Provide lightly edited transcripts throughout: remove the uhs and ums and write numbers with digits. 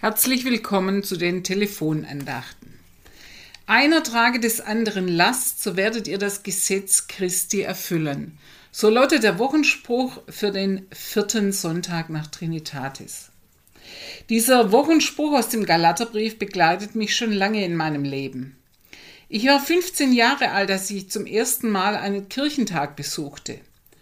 Herzlich willkommen zu den Telefonandachten. Einer trage des anderen Last, so werdet ihr das Gesetz Christi erfüllen. So lautet der Wochenspruch für den 4. Sonntag nach Trinitatis. Dieser Wochenspruch aus dem Galaterbrief begleitet mich schon lange in meinem Leben. Ich war 15 Jahre alt, als ich zum ersten Mal einen Kirchentag besuchte.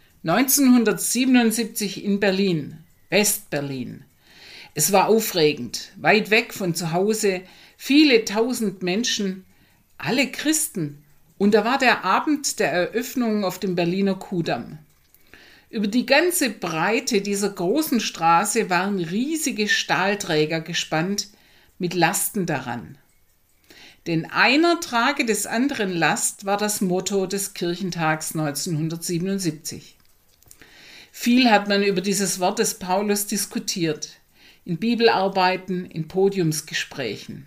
1977 in Berlin, West-Berlin. Es war aufregend, weit weg von zu Hause, viele tausend Menschen, alle Christen. Und da war der Abend der Eröffnung auf dem Berliner Kudamm. Über die ganze Breite dieser großen Straße waren riesige Stahlträger gespannt mit Lasten daran. Denn einer trage des anderen Last war das Motto des Kirchentags 1977. Viel hat man über dieses Wort des Paulus diskutiert. In Bibelarbeiten, in Podiumsgesprächen.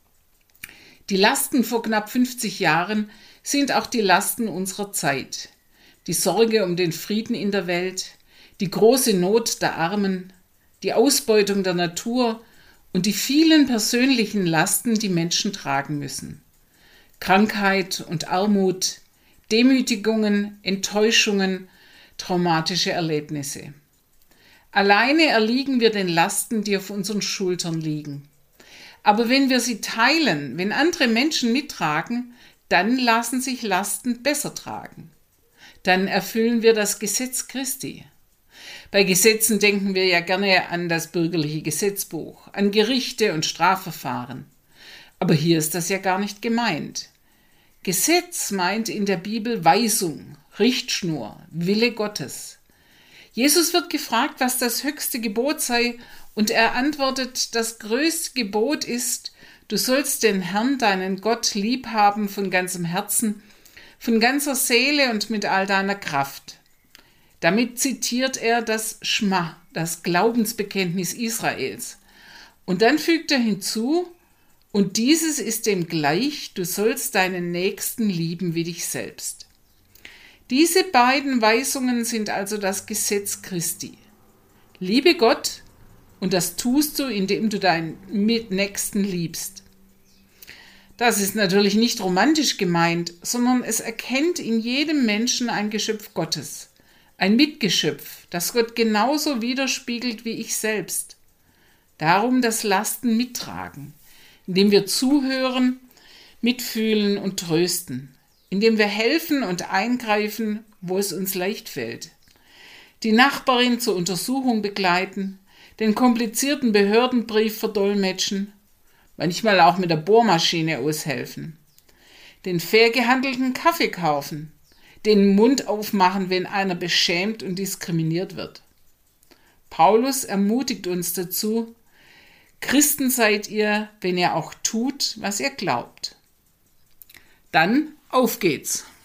Die Lasten vor knapp 50 Jahren sind auch die Lasten unserer Zeit. Die Sorge um den Frieden in der Welt, die große Not der Armen, die Ausbeutung der Natur und die vielen persönlichen Lasten, die Menschen tragen müssen. Krankheit und Armut, Demütigungen, Enttäuschungen, traumatische Erlebnisse. Alleine erliegen wir den Lasten, die auf unseren Schultern liegen. Aber wenn wir sie teilen, wenn andere Menschen mittragen, dann lassen sich Lasten besser tragen. Dann erfüllen wir das Gesetz Christi. Bei Gesetzen denken wir ja gerne an das bürgerliche Gesetzbuch, an Gerichte und Strafverfahren. Aber hier ist das ja gar nicht gemeint. Gesetz meint in der Bibel Weisung, Richtschnur, Wille Gottes. Jesus wird gefragt, was das höchste Gebot sei, und er antwortet, das größte Gebot ist, du sollst den Herrn, deinen Gott, lieb haben von ganzem Herzen, von ganzer Seele und mit all deiner Kraft. Damit zitiert er das Schma, das Glaubensbekenntnis Israels. Und dann fügt er hinzu, und dieses ist dem gleich, du sollst deinen Nächsten lieben wie dich selbst. Diese beiden Weisungen sind also das Gesetz Christi. Liebe Gott, und das tust du, indem du deinen Mitnächsten liebst. Das ist natürlich nicht romantisch gemeint, sondern es erkennt in jedem Menschen ein Geschöpf Gottes, ein Mitgeschöpf, das Gott genauso widerspiegelt wie ich selbst. Darum das Lasten mittragen, indem wir zuhören, mitfühlen und trösten, indem wir helfen und eingreifen, wo es uns leicht fällt. Die Nachbarin zur Untersuchung begleiten, den komplizierten Behördenbrief verdolmetschen, manchmal auch mit der Bohrmaschine aushelfen, den fair gehandelten Kaffee kaufen, den Mund aufmachen, wenn einer beschämt und diskriminiert wird. Paulus ermutigt uns dazu, Christen seid ihr, wenn ihr auch tut, was ihr glaubt. Dann auf geht's!